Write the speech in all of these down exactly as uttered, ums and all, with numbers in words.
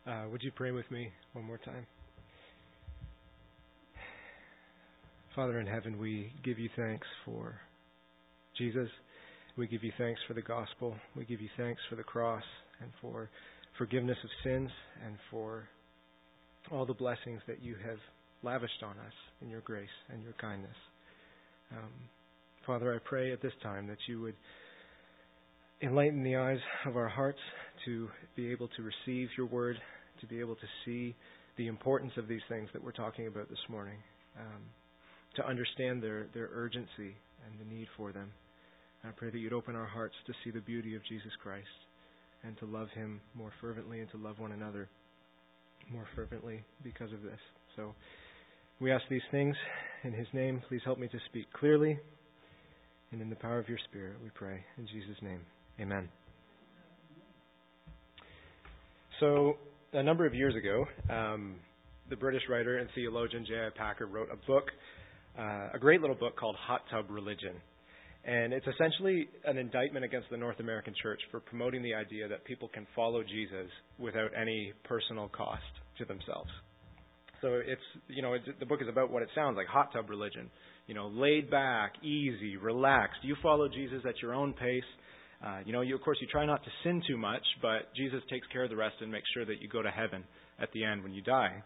Uh, would you pray with me one more time? Father in heaven, we give you thanks for Jesus. We give you thanks for the gospel. We give you thanks for the cross and for forgiveness of sins and for all the blessings that you have lavished on us in your grace and your kindness. Um, Father, I pray at this time that you would enlighten the eyes of our hearts to be able to receive your word, to be able to see the importance of these things that we're talking about this morning, um, to understand their, their urgency and the need for them. And I pray that you'd open our hearts to see the beauty of Jesus Christ and to love him more fervently and to love one another more fervently because of this. So we ask these things in his name. Please help me to speak clearly, and in the power of your Spirit we pray. In Jesus' name, amen. So a number of years ago, um, the British writer and theologian J I Packer wrote a book, uh, a great little book called Hot Tub Religion. And it's essentially an indictment against the North American church for promoting the idea that people can follow Jesus without any personal cost to themselves. So it's, you know, it's, the book is about what it sounds like, hot tub religion. You know, laid back, easy, relaxed. You follow Jesus at your own pace. Uh, you know, you, of course, you try not to sin too much, but Jesus takes care of the rest and makes sure that you go to heaven at the end when you die.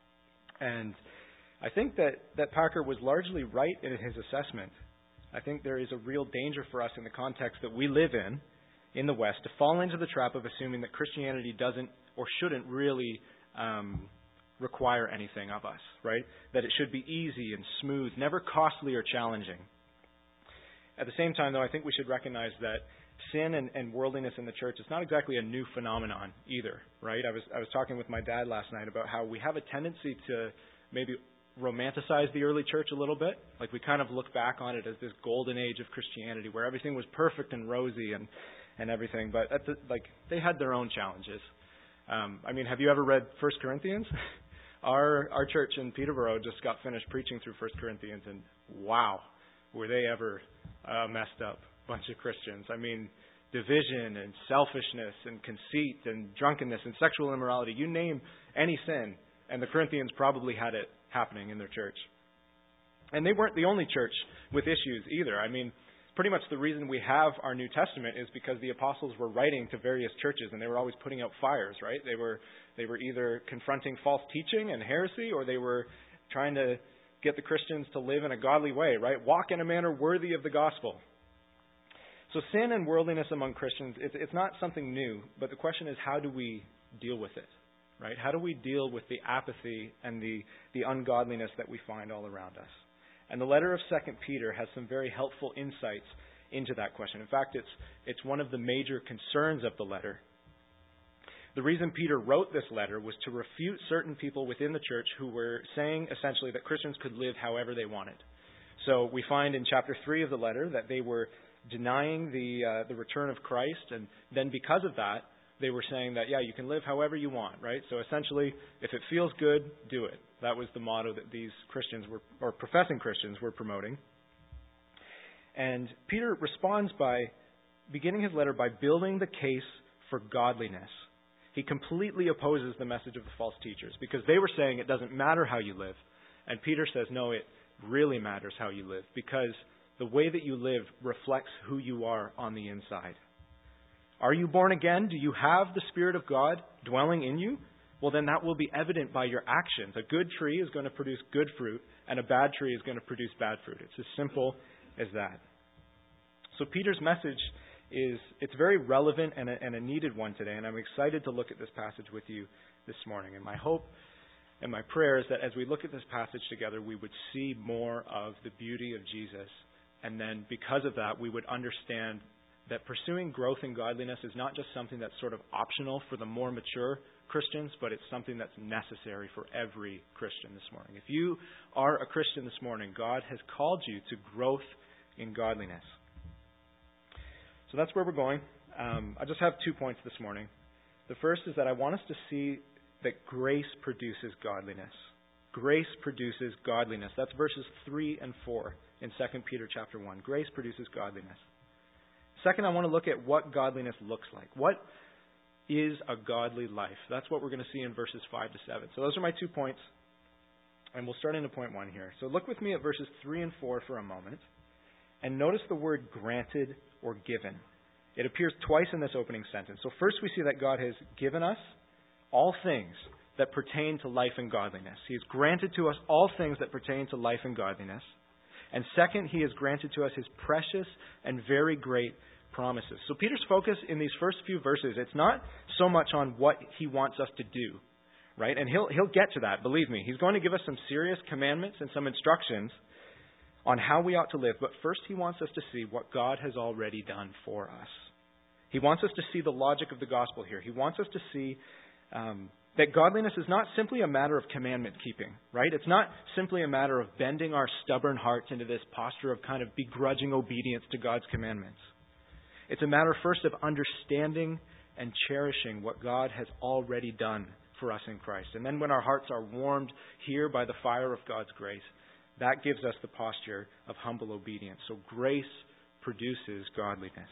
And I think that, that Packer was largely right in his assessment. I think there is a real danger for us in the context that we live in, in the West, to fall into the trap of assuming that Christianity doesn't or shouldn't really um, require anything of us, right? That it should be easy and smooth, never costly or challenging. At the same time, though, I think we should recognize that sin and, and worldliness in the church is not exactly a new phenomenon either, right? I was I was talking with my dad last night about how we have a tendency to maybe romanticize the early church a little bit. Like we kind of look back on it as this golden age of Christianity where everything was perfect and rosy and, and everything. But at the, like they had their own challenges. Um, I mean, have you ever read First Corinthians? our our church in Peterborough just got finished preaching through First Corinthians, and wow, were they ever a messed up bunch of Christians. I mean, division and selfishness and conceit and drunkenness and sexual immorality. You name any sin, and the Corinthians probably had it happening in their church. And they weren't the only church with issues either. I mean, pretty much the reason we have our New Testament is because the apostles were writing to various churches, and they were always putting out fires, right? They were they were either confronting false teaching and heresy, or they were trying to get the Christians to live in a godly way, right? Walk in a manner worthy of the gospel. So sin and worldliness among Christians, it's, it's not something new, but the question is, how do we deal with it, right? How do we deal with the apathy and the, the ungodliness that we find all around us? And the letter of Second Peter has some very helpful insights into that question. In fact, it's, it's one of the major concerns of the letter. The reason Peter wrote this letter was to refute certain people within the church who were saying essentially that Christians could live however they wanted. So we find in chapter three of the letter that they were denying the uh, the return of Christ, and then because of that, they were saying that, yeah, you can live however you want, right? So essentially, if it feels good, do it. That was the motto that these Christians were, or professing Christians were promoting. And Peter responds by beginning his letter by building the case for godliness. He completely opposes the message of the false teachers because they were saying it doesn't matter how you live. And Peter says, no, it really matters how you live, because the way that you live reflects who you are on the inside. Are you born again? Do you have the Spirit of God dwelling in you? Well, then that will be evident by your actions. A good tree is going to produce good fruit, and a bad tree is going to produce bad fruit. It's as simple as that. So Peter's message is, it's very relevant and a, and a needed one today, and I'm excited to look at this passage with you this morning. And my hope and my prayer is that as we look at this passage together, we would see more of the beauty of Jesus. And then because of that, we would understand that pursuing growth in godliness is not just something that's sort of optional for the more mature Christians, but it's something that's necessary for every Christian this morning. If you are a Christian this morning, God has called you to growth in godliness. So that's where we're going. Um, I just have two points this morning. The first is that I want us to see that grace produces godliness. Grace produces godliness. That's verses three and four in Second Peter chapter one. Grace produces godliness. Second, I want to look at what godliness looks like. What is a godly life. That's what we're going to see in verses five to seven. So those are my two points. And we'll start into point one here. So look with me at verses three and four for a moment. And notice the word granted or given. It appears twice in this opening sentence. So first we see that God has given us all things that pertain to life and godliness. He has granted to us all things that pertain to life and godliness. And second, He has granted to us His precious and very great promises. So Peter's focus in these first few verses, it's not so much on what he wants us to do, right? And he'll he'll get to that, believe me. He's going to give us some serious commandments and some instructions on how we ought to live. But first he wants us to see what God has already done for us. He wants us to see the logic of the gospel here. He wants us to see um, that godliness is not simply a matter of commandment keeping, right? It's not simply a matter of bending our stubborn hearts into this posture of kind of begrudging obedience to God's commandments. It's a matter first of understanding and cherishing what God has already done for us in Christ. And then when our hearts are warmed here by the fire of God's grace, that gives us the posture of humble obedience. So grace produces godliness.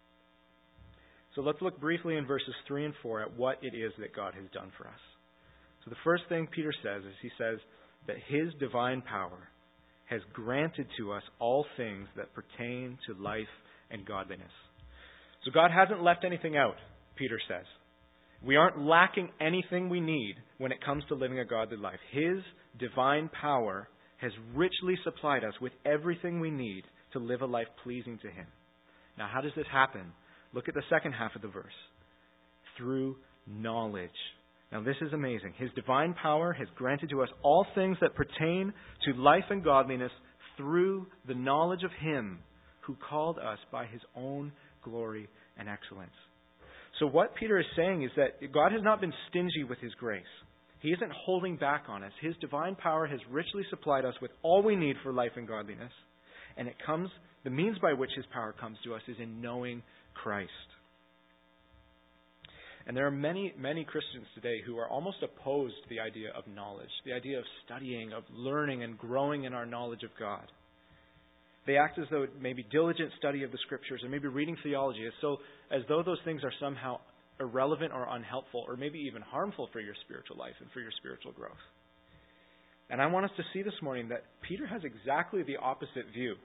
So let's look briefly in verses three and four at what it is that God has done for us. So the first thing Peter says is he says that His divine power has granted to us all things that pertain to life and godliness. So God hasn't left anything out, Peter says. We aren't lacking anything we need when it comes to living a godly life. His divine power has richly supplied us with everything we need to live a life pleasing to Him. Now, how does this happen? Look at the second half of the verse. Through knowledge. Now, this is amazing. His divine power has granted to us all things that pertain to life and godliness through the knowledge of Him who called us by His own glory and excellence. So what Peter is saying is that God has not been stingy with His grace. He isn't holding back on us. His divine power has richly supplied us with all we need for life and godliness. And it comes, the means by which His power comes to us is in knowing Christ. And there are many, many Christians today who are almost opposed to the idea of knowledge, the idea of studying, of learning and growing in our knowledge of God. They act as though maybe diligent study of the Scriptures or maybe reading theology as so as though those things are somehow irrelevant or unhelpful or maybe even harmful for your spiritual life and for your spiritual growth. And I want us to see this morning that Peter has exactly the opposite view.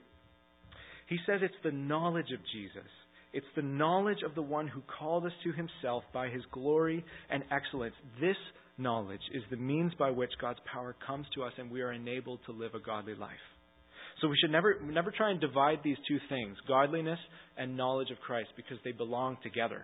He says it's the knowledge of Jesus. It's the knowledge of the one who called us to Himself by His glory and excellence. This knowledge is the means by which God's power comes to us and we are enabled to live a godly life. So we should never never try and divide these two things, godliness and knowledge of Christ, because they belong together.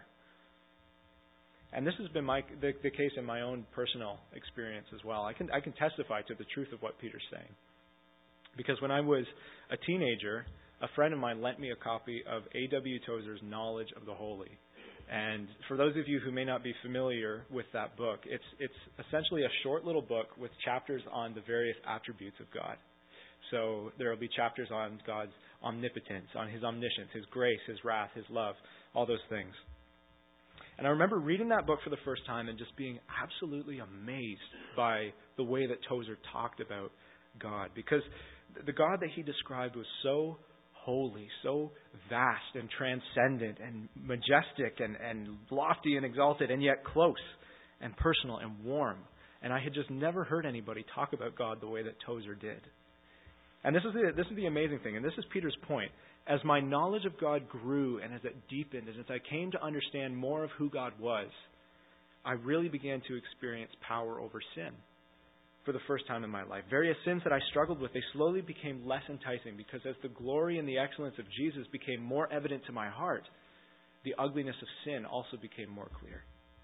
And this has been my the, the case in my own personal experience as well. I can I can testify to the truth of what Peter's saying. Because when I was a teenager, a friend of mine lent me a copy of A W Tozer's Knowledge of the Holy. And for those of you who may not be familiar with that book, it's it's essentially a short little book with chapters on the various attributes of God. So there will be chapters on God's omnipotence, on His omniscience, His grace, His wrath, His love, all those things. And I remember reading that book for the first time and just being absolutely amazed by the way that Tozer talked about God. Because the God that he described was so holy, so vast and transcendent and majestic and, and lofty and exalted, and yet close and personal and warm. And I had just never heard anybody talk about God the way that Tozer did. And this is the, this is the amazing thing, and this is Peter's point. As my knowledge of God grew and as it deepened, and as I came to understand more of who God was, I really began to experience power over sin for the first time in my life. Various sins that I struggled with, they slowly became less enticing because as the glory and the excellence of Jesus became more evident to my heart, the ugliness of sin also became more clear.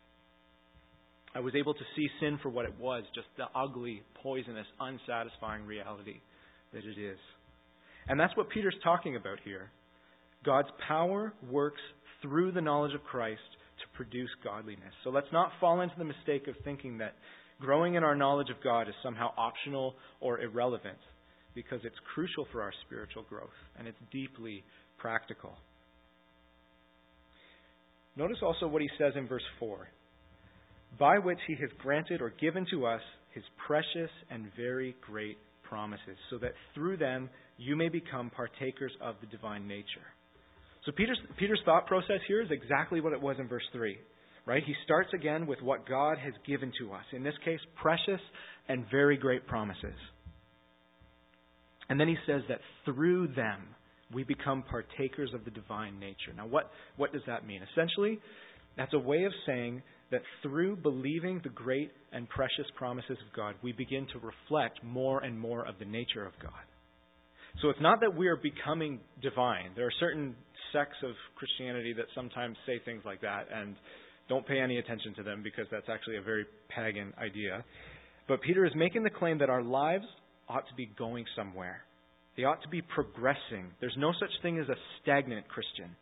I was able to see sin for what it was, just the ugly, poisonous, unsatisfying reality that it is. And that's what Peter's talking about here. God's power works through the knowledge of Christ to produce godliness. So let's not fall into the mistake of thinking that growing in our knowledge of God is somehow optional or irrelevant, because it's crucial for our spiritual growth and it's deeply practical. Notice also what he says in verse four. By which he has granted or given to us his precious and very great promises, so that through them you may become partakers of the divine nature. So Peter's, Peter's thought process here is exactly what it was in verse three. right? He starts again with what God has given to us. In this case, precious and very great promises. And then he says that through them, we become partakers of the divine nature. Now, what, what does that mean? Essentially, that's a way of saying that through believing the great and precious promises of God, we begin to reflect more and more of the nature of God. So it's not that we are becoming divine. There are certain sects of Christianity that sometimes say things like that, and don't pay any attention to them because that's actually a very pagan idea. But Peter is making the claim that our lives ought to be going somewhere. They ought to be progressing. There's no such thing as a stagnant Christian.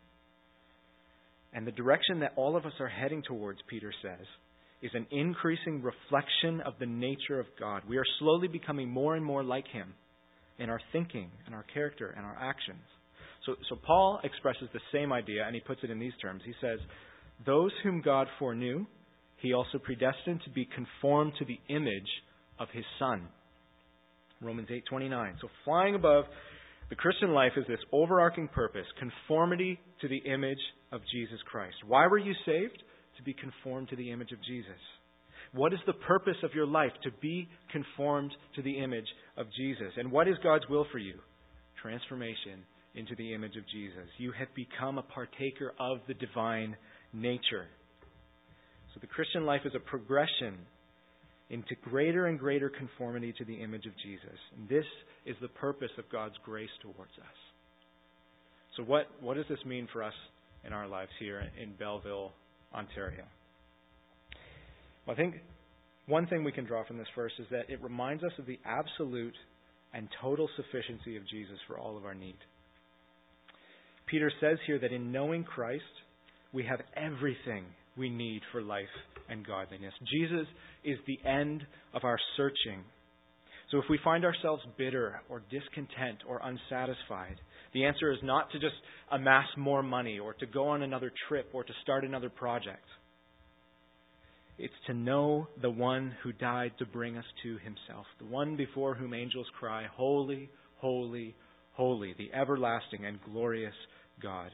And the direction that all of us are heading towards, Peter says, is an increasing reflection of the nature of God. We are slowly becoming more and more like Him in our thinking and our character and our actions. So, so Paul expresses the same idea, and he puts it in these terms. He says, those whom God foreknew, He also predestined to be conformed to the image of His Son. Romans eight twenty-nine. So flying above the Christian life is this overarching purpose, conformity to the image of Jesus Christ. Why were you saved? To be conformed to the image of Jesus. What is the purpose of your life? To be conformed to the image of Jesus. And what is God's will for you? Transformation into the image of Jesus. You have become a partaker of the divine nature. So the Christian life is a progression into greater and greater conformity to the image of Jesus. And this is the purpose of God's grace towards us. So what, what does this mean for us in our lives here in Belleville, Ontario? Well, I think one thing we can draw from this verse is that it reminds us of the absolute and total sufficiency of Jesus for all of our need. Peter says here that in knowing Christ, we have everything we need for life and godliness. Jesus is the end of our searching. So if we find ourselves bitter or discontent or unsatisfied, the answer is not to just amass more money or to go on another trip or to start another project. It's to know the one who died to bring us to Himself, the one before whom angels cry, holy, holy, holy, the everlasting and glorious God.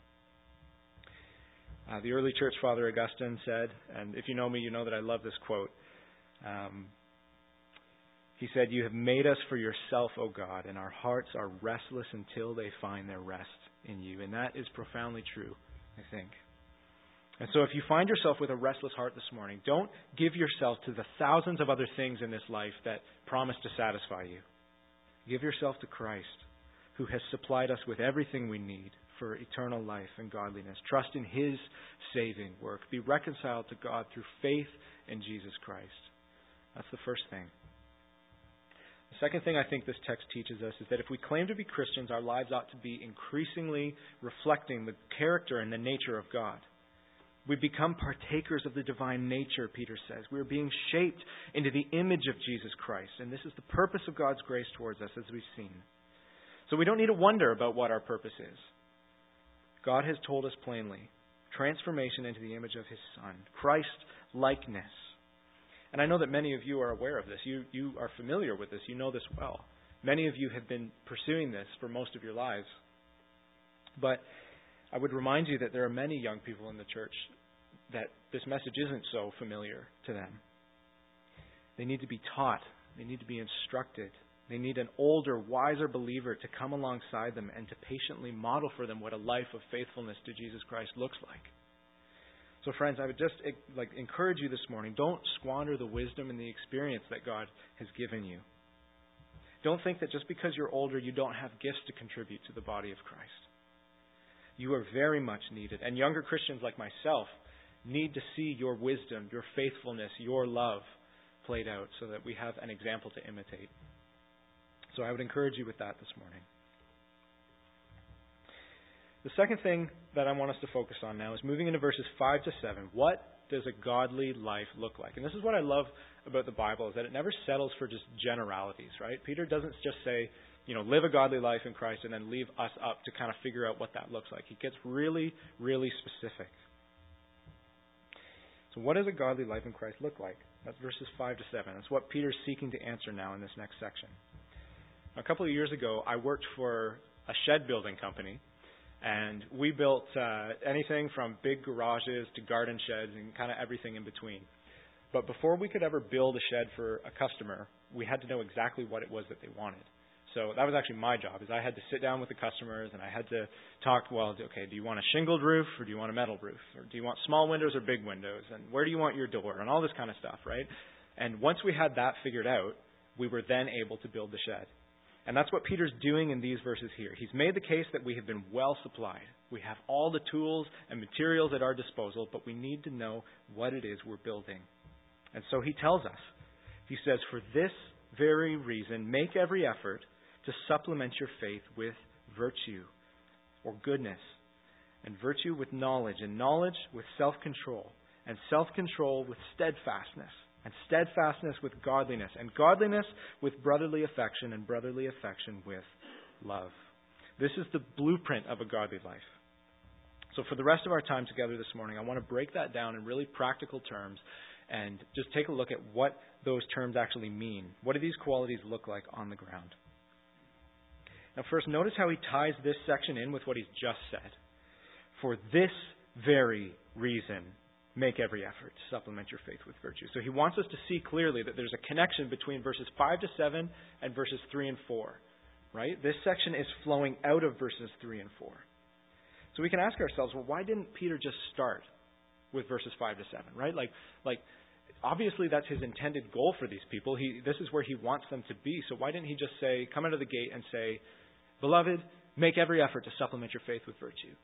Uh, the early church father Augustine said, and if you know me, you know that I love this quote. Um, he said, "You have made us for yourself, O God, and our hearts are restless until they find their rest in you." And that is profoundly true, I think. And so if you find yourself with a restless heart this morning, don't give yourself to the thousands of other things in this life that promise to satisfy you. Give yourself to Christ, who has supplied us with everything we need for eternal life and godliness. Trust in His saving work. Be reconciled to God through faith in Jesus Christ. That's the first thing. The second thing I think this text teaches us is that if we claim to be Christians, our lives ought to be increasingly reflecting the character and the nature of God. We become partakers of the divine nature, Peter says. We are being shaped into the image of Jesus Christ. And this is the purpose of God's grace towards us, as we've seen. So we don't need to wonder about what our purpose is. God has told us plainly. Transformation into the image of His Son. Christ-likeness. And I know that many of you are aware of this. You, you are familiar with this. You know this well. Many of you have been pursuing this for most of your lives. But I would remind you that there are many young people in the church that this message isn't so familiar to them. They need to be taught. They need to be instructed. They need an older, wiser believer to come alongside them and to patiently model for them what a life of faithfulness to Jesus Christ looks like. So friends, I would just like encourage you this morning, don't squander the wisdom and the experience that God has given you. Don't think that just because you're older, you don't have gifts to contribute to the body of Christ. You are very much needed. And younger Christians like myself need to see your wisdom, your faithfulness, your love played out so that we have an example to imitate. So I would encourage you with that this morning. The second thing that I want us to focus on now is moving into verses five to seven. What does a godly life look like? And this is what I love about the Bible, is that it never settles for just generalities, right? Peter doesn't just say, you know, live a godly life in Christ and then leave us up to kind of figure out what that looks like. He gets really, really specific. So what does a godly life in Christ look like? That's verses five to seven. That's what Peter's seeking to answer now in this next section. A couple of years ago, I worked for a shed building company, And we built uh, anything from big garages to garden sheds and kind of everything in between. But before we could ever build a shed for a customer, we had to know exactly what it was that they wanted. So that was actually my job, is I had to sit down with the customers and I had to talk, well, okay, do you want a shingled roof or do you want a metal roof? Or do you want small windows or big windows? And where do you want your door? And all this kind of stuff, right? And once we had that figured out, we were then able to build the shed. And that's what Peter's doing in these verses here. He's made the case that we have been well supplied. We have all the tools and materials at our disposal, but we need to know what it is we're building. And so he tells us, he says, for this very reason, make every effort to supplement your faith with virtue or goodness, and virtue with knowledge, and knowledge with self-control, and self-control with steadfastness, and steadfastness with godliness, and godliness with brotherly affection, and brotherly affection with love. This is the blueprint of a godly life. So for the rest of our time together this morning, I want to break that down in really practical terms and just take a look at what those terms actually mean. What do these qualities look like on the ground? Now first, notice how he ties this section in with what he's just said. For this very reason, make every effort to supplement your faith with virtue. So he wants us to see clearly that there's a connection between verses five to seven and verses three and four. Right? This section is flowing out of verses three and four. So we can ask ourselves, well, why didn't Peter just start with verses five to seven? Right? Like, like obviously that's his intended goal for these people. He, this is where he wants them to be. So why didn't he just say, come out of the gate and say, beloved, make every effort to supplement your faith with virtue?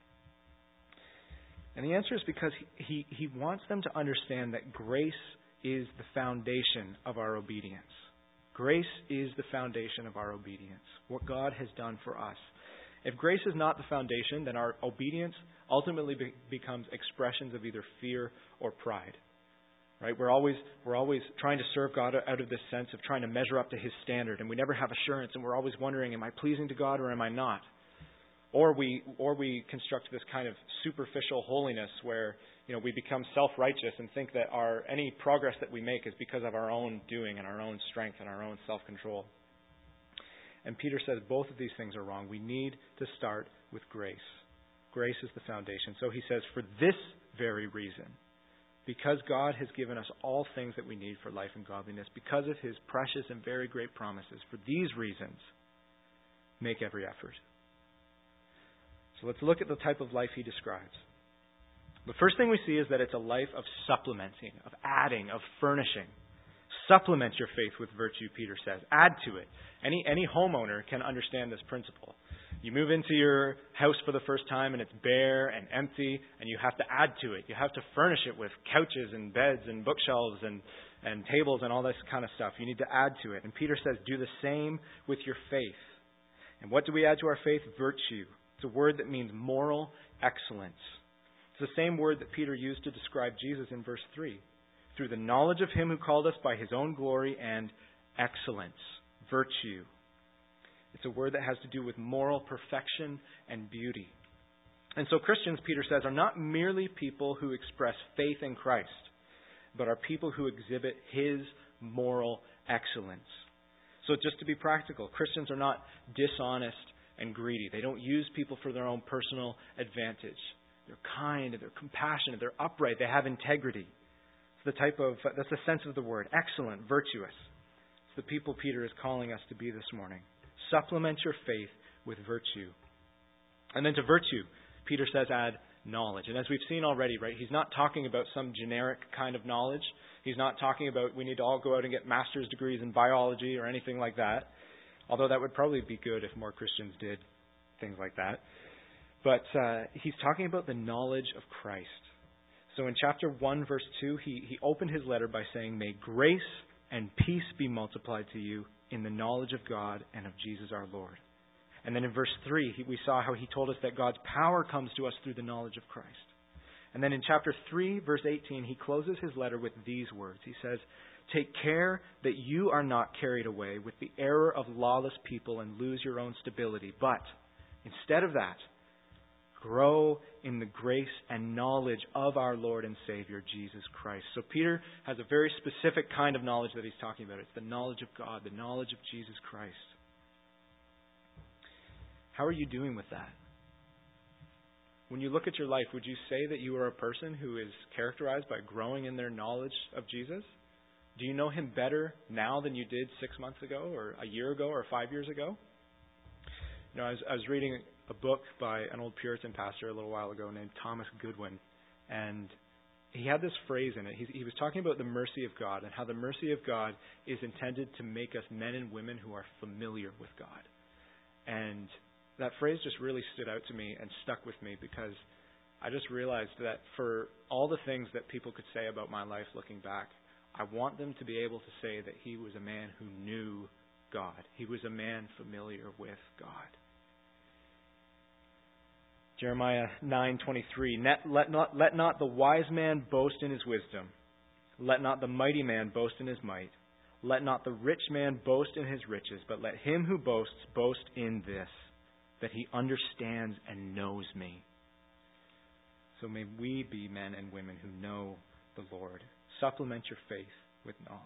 And the answer is because he, he, he wants them to understand that grace is the foundation of our obedience. Grace is the foundation of our obedience, what God has done for us. If grace is not the foundation, then our obedience ultimately be, becomes expressions of either fear or pride. Right? We're always we're always trying to serve God out of this sense of trying to measure up to His standard, and we never have assurance, and we're always wondering, am I pleasing to God or am I not? Or we or we construct this kind of superficial holiness where, you know, we become self-righteous and think that our any progress that we make is because of our own doing and our own strength and our own self-control. And Peter says both of these things are wrong. We need to start with grace. Grace is the foundation. So he says, for this very reason, because God has given us all things that we need for life and godliness, because of His precious and very great promises, for these reasons, make every effort. So let's look at the type of life he describes. The first thing we see is that it's a life of supplementing, of adding, of furnishing. Supplement your faith with virtue, Peter says. Add to it. Any, any homeowner can understand this principle. You move into your house for the first time and it's bare and empty, and you have to add to it. You have to furnish it with couches and beds and bookshelves and, and tables and all this kind of stuff. You need to add to it. And Peter says, do the same with your faith. And what do we add to our faith? Virtue. It's a word that means moral excellence. It's the same word that Peter used to describe Jesus in verse three. Through the knowledge of Him who called us by His own glory and excellence. Virtue. It's a word that has to do with moral perfection and beauty. And so Christians, Peter says, are not merely people who express faith in Christ, but are people who exhibit His moral excellence. So just to be practical, Christians are not dishonest and greedy. They don't use people for their own personal advantage. They're kind, they're compassionate, they're upright, they have integrity. It's the type of, that's the sense of the word, excellent, virtuous. It's the people Peter is calling us to be this morning. Supplement your faith with virtue. And then to virtue, Peter says add knowledge. And as we've seen already, right, he's not talking about some generic kind of knowledge. He's not talking about we need to all go out and get master's degrees in biology or anything like that. Although that would probably be good if more Christians did things like that. But uh, he's talking about the knowledge of Christ. So in chapter one, verse two, he, he opened his letter by saying, may grace and peace be multiplied to you in the knowledge of God and of Jesus our Lord. And then in verse three, he, we saw how he told us that God's power comes to us through the knowledge of Christ. And then in chapter three, verse eighteen, he closes his letter with these words. He says, take care that you are not carried away with the error of lawless people and lose your own stability. But instead of that, grow in the grace and knowledge of our Lord and Savior, Jesus Christ. So Peter has a very specific kind of knowledge that he's talking about. It's the knowledge of God, the knowledge of Jesus Christ. How are you doing with that? When you look at your life, would you say that you are a person who is characterized by growing in their knowledge of Jesus? Do you know him better now than you did six months ago or a year ago or five years ago? You know, I was, I was reading a book by an old Puritan pastor a little while ago named Thomas Goodwin, and he had this phrase in it. He, he was talking about the mercy of God and how the mercy of God is intended to make us men and women who are familiar with God. And that phrase just really stood out to me and stuck with me because I just realized that for all the things that people could say about my life looking back, I want them to be able to say that he was a man who knew God. He was a man familiar with God. Jeremiah nine twenty-three. Let not, let not the wise man boast in his wisdom. Let not the mighty man boast in his might. Let not the rich man boast in his riches, but let him who boasts boast in this, that he understands and knows me. So may we be men and women who know the Lord. Supplement your faith with knowledge.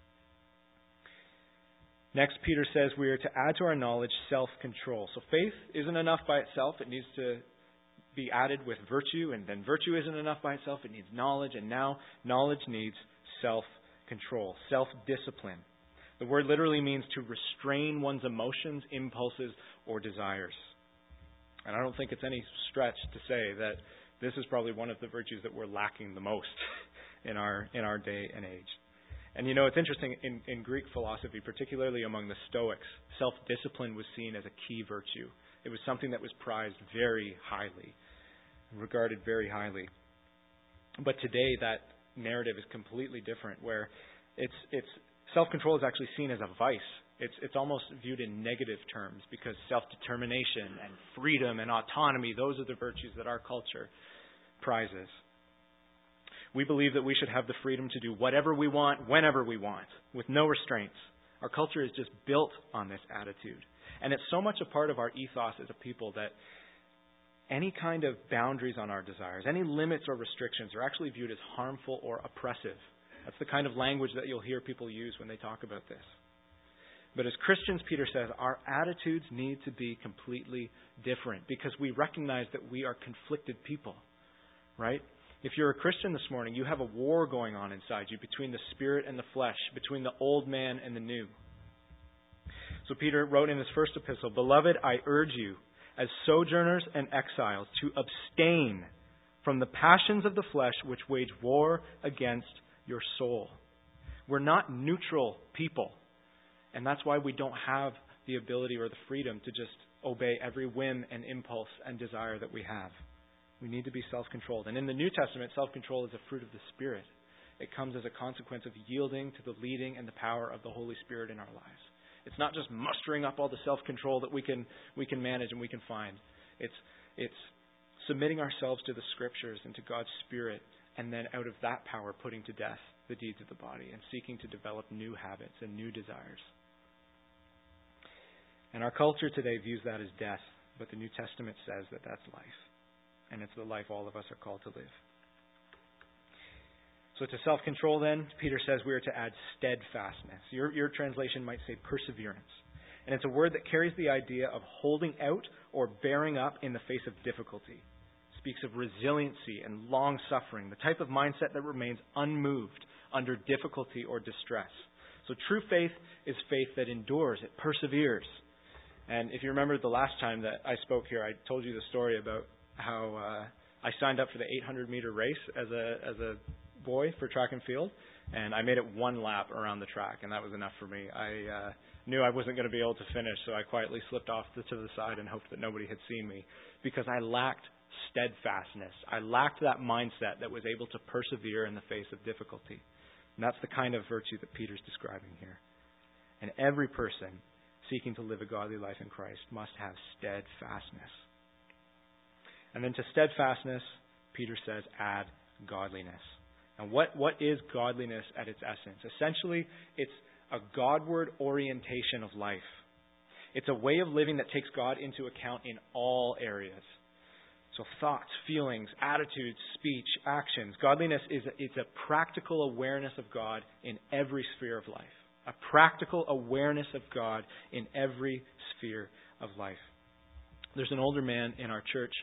Next, Peter says we are to add to our knowledge self-control. So faith isn't enough by itself. It needs to be added with virtue, and then virtue isn't enough by itself. It needs knowledge, and now knowledge needs self-control, self-discipline. The word literally means to restrain one's emotions, impulses, or desires. And I don't think it's any stretch to say that this is probably one of the virtues that we're lacking the most in our in our day and age. And you know, it's interesting, in, in Greek philosophy, particularly among the Stoics, self-discipline was seen as a key virtue. It was something that was prized very highly, regarded very highly. But today that narrative is completely different, where it's it's self-control is actually seen as a vice. It's it's almost viewed in negative terms because self-determination and freedom and autonomy, those are the virtues that our culture prizes. We believe that we should have the freedom to do whatever we want, whenever we want, with no restraints. Our culture is just built on this attitude. And it's so much a part of our ethos as a people that any kind of boundaries on our desires, any limits or restrictions are actually viewed as harmful or oppressive. That's the kind of language that you'll hear people use when they talk about this. But as Christians, Peter says, our attitudes need to be completely different because we recognize that we are conflicted people, right? If you're a Christian this morning, you have a war going on inside you between the spirit and the flesh, between the old man and the new. So Peter wrote in his first epistle, "Beloved, I urge you, as sojourners and exiles, to abstain from the passions of the flesh which wage war against your soul." We're not neutral people. And that's why we don't have the ability or the freedom to just obey every whim and impulse and desire that we have. We need to be self-controlled. And in the New Testament, self-control is a fruit of the Spirit. It comes as a consequence of yielding to the leading and the power of the Holy Spirit in our lives. It's not just mustering up all the self-control that we can we can manage and we can find. It's it's submitting ourselves to the Scriptures and to God's Spirit, and then out of that power putting to death the deeds of the body and seeking to develop new habits and new desires. And our culture today views that as death, but the New Testament says that that's life. And it's the life all of us are called to live. So to self-control then, Peter says we are to add steadfastness. Your, your translation might say perseverance. And it's a word that carries the idea of holding out or bearing up in the face of difficulty. It speaks of resiliency and long-suffering, the type of mindset that remains unmoved under difficulty or distress. So true faith is faith that endures, it perseveres. And if you remember the last time that I spoke here, I told you the story about how uh, I signed up for the eight hundred meter race as a as a boy for track and field, and I made it one lap around the track, and that was enough for me. I uh, knew I wasn't going to be able to finish, so I quietly slipped off to, to the side and hoped that nobody had seen me because I lacked steadfastness. I lacked that mindset that was able to persevere in the face of difficulty. And that's the kind of virtue that Peter's describing here. And every person seeking to live a godly life in Christ must have steadfastness. And then to steadfastness, Peter says, add godliness. And what, what is godliness at its essence? Essentially, it's a Godward orientation of life. It's a way of living that takes God into account in all areas. So thoughts, feelings, attitudes, speech, actions. Godliness is a, it's a practical awareness of God in every sphere of life. A practical awareness of God in every sphere of life. There's an older man in our church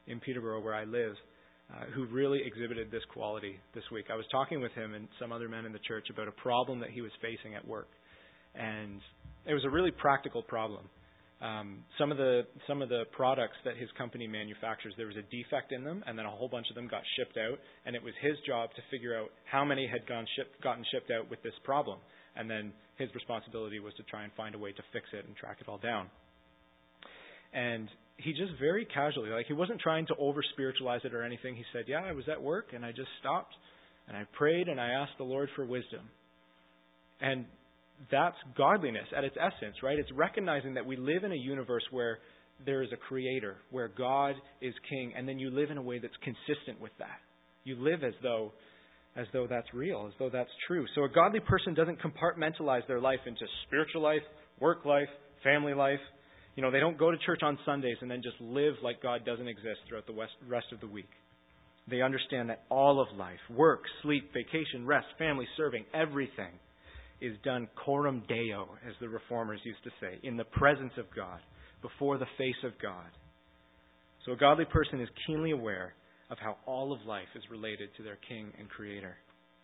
in Peterborough where I live uh, who really exhibited this quality this week. I was talking with him and some other men in the church about a problem that he was facing at work. And it was a really practical problem. Um, some of the some of the products that his company manufactures, there was a defect in them, and then a whole bunch of them got shipped out, and it was his job to figure out how many had gone ship, gotten shipped out with this problem. And then his responsibility was to try and find a way to fix it and track it all down. And he just very casually, like he wasn't trying to over-spiritualize it or anything. He said, yeah, I was at work, and I just stopped, and I prayed, and I asked the Lord for wisdom. And that's godliness at its essence, right? It's recognizing that we live in a universe where there is a creator, where God is king, and then you live in a way that's consistent with that. You live as though as though that's real, as though that's true. So a godly person doesn't compartmentalize their life into spiritual life, work life, family life. You know, they don't go to church on Sundays and then just live like God doesn't exist throughout the rest of the week. They understand that all of life, work, sleep, vacation, rest, family, serving, everything is done coram Deo, as the Reformers used to say, in the presence of God, before the face of God. So a godly person is keenly aware of how all of life is related to their King and Creator.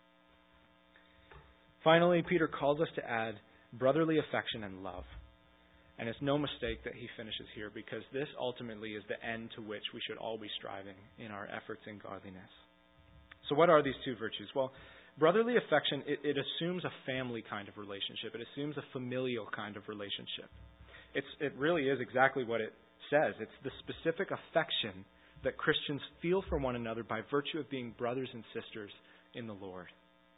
Finally, Peter calls us to add brotherly affection and love. And it's no mistake that he finishes here, because this ultimately is the end to which we should all be striving in our efforts in godliness. So what are these two virtues? Well, brotherly affection, it, it assumes a family kind of relationship. It assumes a familial kind of relationship. It's, it really is exactly what it says. It's the specific affection that Christians feel for one another by virtue of being brothers and sisters in the Lord.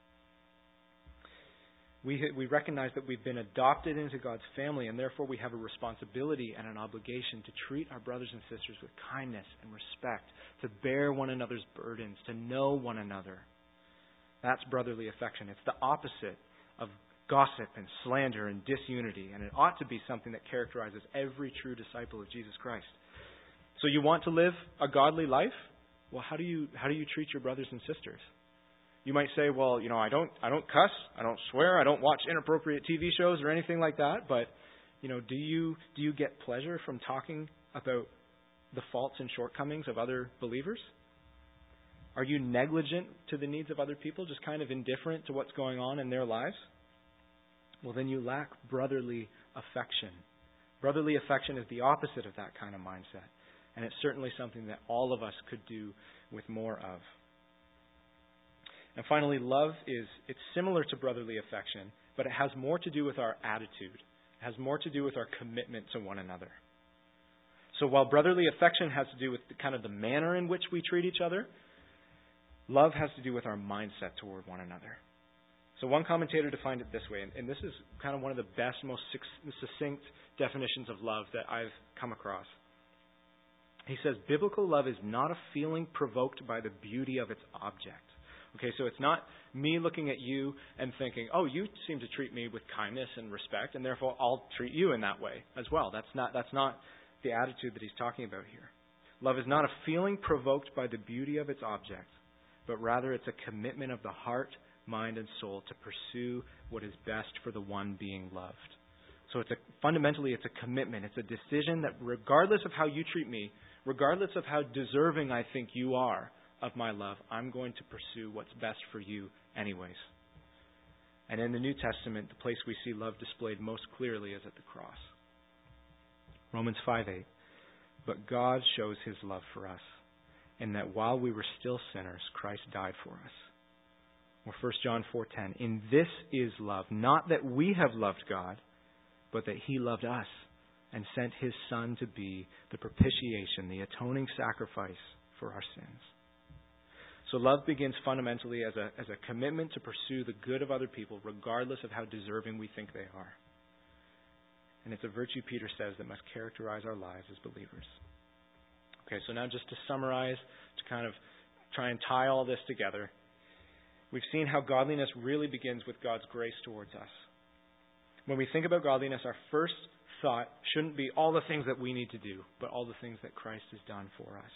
We, we recognize that we've been adopted into God's family, and therefore we have a responsibility and an obligation to treat our brothers and sisters with kindness and respect, to bear one another's burdens, to know one another. That's brotherly affection. It's the opposite of gossip and slander and disunity, and it ought to be something that characterizes every true disciple of Jesus Christ. So you want to live a godly life? Well, how do you how do you treat your brothers and sisters? You might say, well, you know, I don't I don't cuss, I don't swear, I don't watch inappropriate T V shows or anything like that, but you know, do you do you get pleasure from talking about the faults and shortcomings of other believers? Are you negligent to the needs of other people, just kind of indifferent to what's going on in their lives? Well, then you lack brotherly affection. Brotherly affection is the opposite of that kind of mindset. And it's certainly something that all of us could do with more of. And finally, love is, it's similar to brotherly affection, but it has more to do with our attitude. It has more to do with our commitment to one another. So while brotherly affection has to do with the, kind of the manner in which we treat each other, love has to do with our mindset toward one another. So one commentator defined it this way, and, and this is kind of one of the best, most succinct definitions of love that I've come across. He says, biblical love is not a feeling provoked by the beauty of its object. Okay, so it's not me looking at you and thinking, oh, you seem to treat me with kindness and respect, and therefore I'll treat you in that way as well. That's not, that's not the attitude that he's talking about here. Love is not a feeling provoked by the beauty of its object, but rather it's a commitment of the heart, mind, and soul to pursue what is best for the one being loved. So it's a, fundamentally it's a commitment. It's a decision that regardless of how you treat me, regardless of how deserving I think you are of my love, I'm going to pursue what's best for you anyways. And in the New Testament, the place we see love displayed most clearly is at the cross. Romans five eight. But God shows his love for us, in that while we were still sinners, Christ died for us. Or First John four ten. In this is love, not that we have loved God, but that he loved us and sent his Son to be the propitiation, the atoning sacrifice for our sins. So love begins fundamentally as a, as a commitment to pursue the good of other people, regardless of how deserving we think they are. And it's a virtue, Peter says, that must characterize our lives as believers. Okay, so now just to summarize, to kind of try and tie all this together, we've seen how godliness really begins with God's grace towards us. When we think about godliness, our first thought shouldn't be all the things that we need to do, but all the things that Christ has done for us.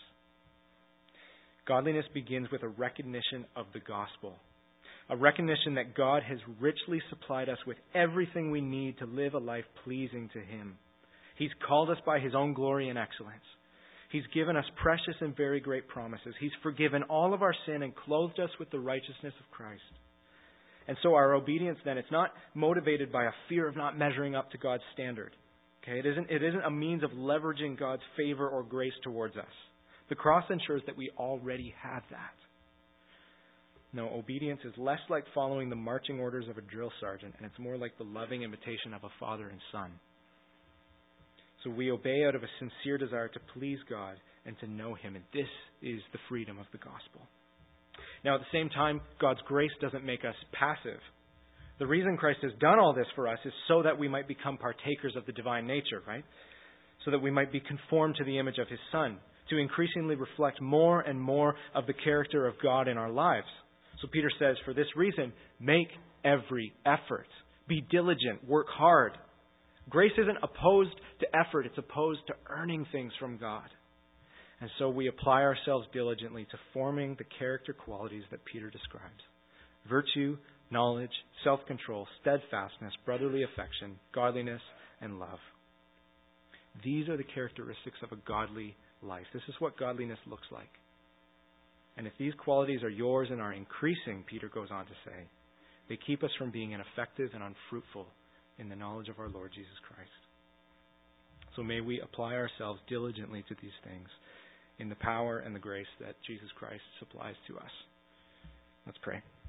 Godliness begins with a recognition of the gospel, a recognition that God has richly supplied us with everything we need to live a life pleasing to him. He's called us by his own glory and excellence. He's given us precious and very great promises. He's forgiven all of our sin and clothed us with the righteousness of Christ. And so our obedience then, it's not motivated by a fear of not measuring up to God's standard. Okay, it isn't, it isn't a means of leveraging God's favor or grace towards us. The cross ensures that we already have that. No, obedience is less like following the marching orders of a drill sergeant, and it's more like the loving imitation of a father and son. So we obey out of a sincere desire to please God and to know Him, and this is the freedom of the gospel. Now, at the same time, God's grace doesn't make us passive. The reason Christ has done all this for us is so that we might become partakers of the divine nature, right? So that we might be conformed to the image of His Son, to increasingly reflect more and more of the character of God in our lives. So Peter says, for this reason, make every effort. Be diligent. Work hard. Grace isn't opposed to effort. It's opposed to earning things from God. And so we apply ourselves diligently to forming the character qualities that Peter describes. Virtue, knowledge, self-control, steadfastness, brotherly affection, godliness, and love. These are the characteristics of a godly life. This is what godliness looks like. And if these qualities are yours and are increasing, Peter goes on to say, they keep us from being ineffective and unfruitful in the knowledge of our Lord Jesus Christ. So may we apply ourselves diligently to these things in the power and the grace that Jesus Christ supplies to us. Let's pray.